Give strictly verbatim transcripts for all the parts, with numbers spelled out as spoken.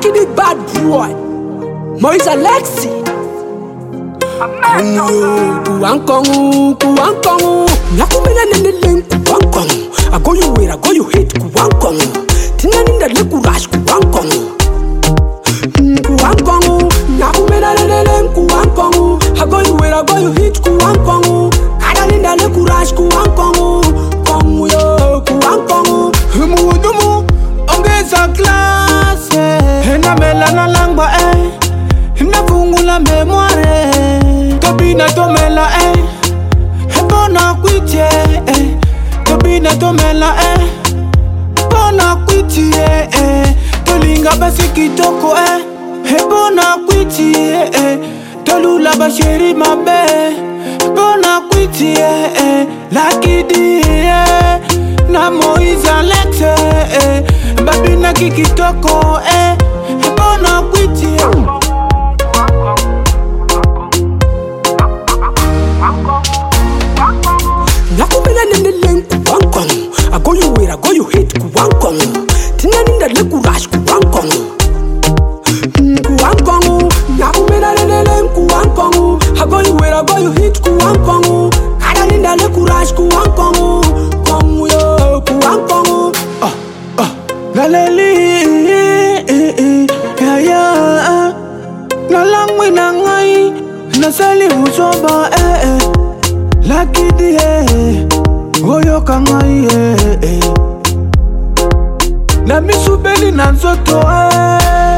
Lucky the bad boy. Maurice Alexi. Kuwankongu, kuwankongu. Nakumina nene kuwankongu. I go you where I go you hit kuwankongu. Tina ninda le courage kuwankongu. Kuwankongu. Nakumina nene kuwankongu. I go you where I go you hit kuwankongu. Kada ninda le courage kuwankongu. Kongu yo kuwankongu. Humudumu ongeza classe. Hena melana langba eh. Hina fungula memoire. Tobina tomela eh. Hebona kwitie eh. Tobina tomela eh. Bona kwitie eh. Tolinga basi kitoko eh. Hebona kwitie eh. Tolula basheri mabe. Bona kwitie eh. Lucky eh. Na Moise Alexi eh. Babina kikitoko eh. Hebona kwitie. Nakumina nene kuwankongu. I go you where I go you hit kuwankongu. Tina ninda le courage kuwankongu. Kuwankongu. Nakumina nene kuwankongu. I go you where I go you hit kuwankongu. Kada ninda le courage kuwankongu. Kongu yo kuwankongu. Ah ah. Naleli ya ya. Nalangwi nangai. Nasali usoba eh eh. Lucky eh. Oyo kangai eh eh. Na misubeli na nzoto eh.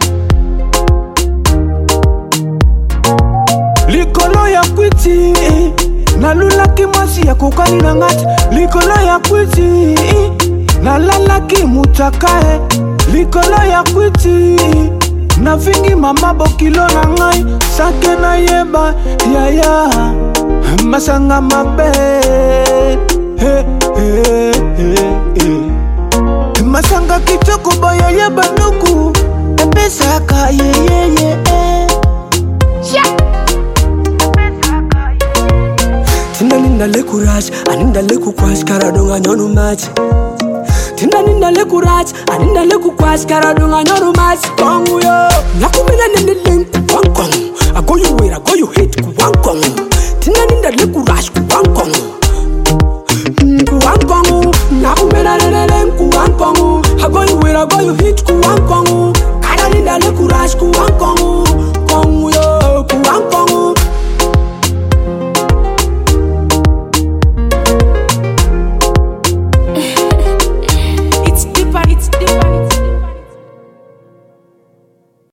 Likolo ya kwiti eh. Na lulaki mwasi ya kukani na ngati. Likolo ya kwiti eh. Na lalaki mutaka eh. Likolo ya kwiti eh. Na vingi mama bokilo na ngai. Sake na yeba ya ya. Masanga mabe hey, hey, hey, hey. Masanga kitoko boya ya banuku. Epesaka ye ye ye eh. Tinda ninda le courage, aninda le kukwash karadonga nyonu match. Tinda ninda le courage, aninda le kukwash karadonga nyonu match. Kongu yo. Nakumina nene kuwankongu. I go you where I go you hit kuwankongu. Tina ninda le courage kuwankongu. Kuwankongu. Nakumina nene kuwankongu. I go you where I go you hit kuwankongu. Kada ninda le courage kuwankongu.